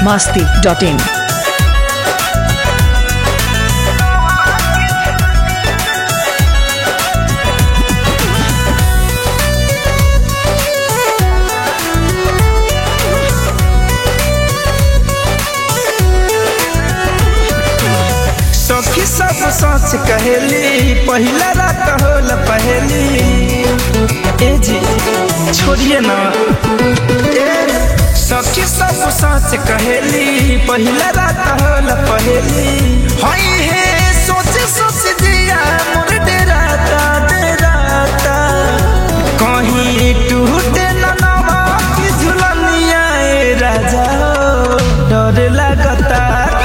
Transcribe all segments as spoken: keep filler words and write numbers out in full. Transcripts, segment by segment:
masti dot in. सखी सब सच कहेली पहिला रात होल पहेली ए जी छोड़िए ना ए सखी सब सच कहेली पहिला रात होल पहेली हई हे सोच सोच दिया मोर डेराता डेराता कहीं टूटे ना नवा की झुलनिया ए राजा डर लगता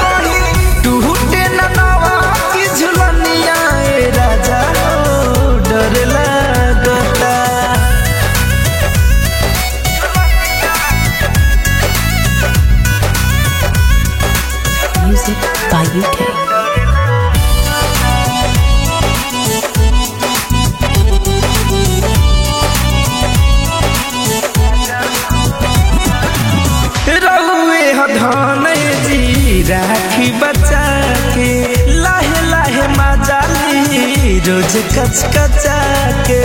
Music by U K. रहुए धन जी राखी बचा के लाहे लाहे मजाली रोज कच कचा के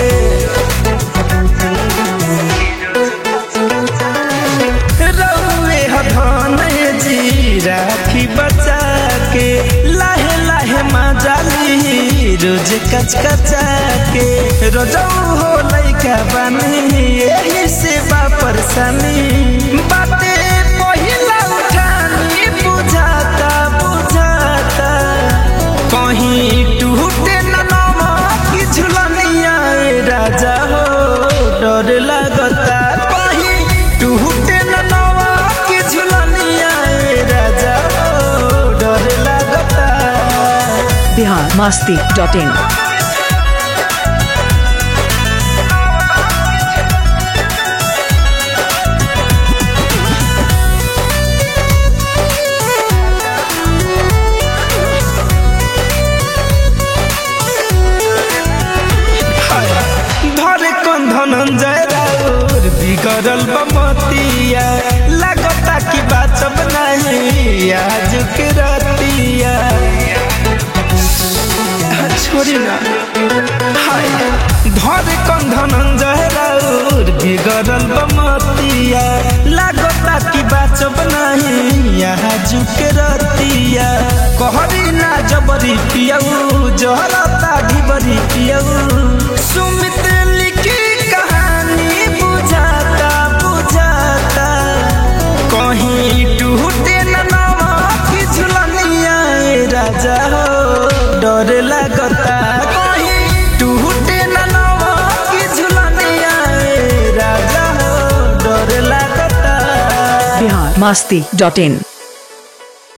रहुए धन जी राखी बचा के लाहे लाहे मजाली रोज कच कचा के रोजऊ हो लइका बनी यही से बा परेशानी बाते पहिला उठानी बुझाता बुझाता कहीं टूटे न नवा की झुलनिया राजा हो डर लगता कहीं टूटे न नवा की झुलनिया राजा हो डर लगता Bihar masti dot in. Dhananjay राउर बिगड़ल बमतिया लगता कि बाचब नहीं आज के रतिया छोड़ी ना हाय धर कन धनंजय राउर बिगड़ल बमतिया लगता कि बाचब नहीं आज के रतिया कहरी ना जबरी पियऊ जहरता ढिबरी पियऊ सुमित लिखी कहानी बुझाता बुझाता कहीं टूटे न नवा की झुलनिया राजा हो डर लगता कहीं टूटे न नवा की झुलनिया राजा हो डर लगता Bihar masti dot in.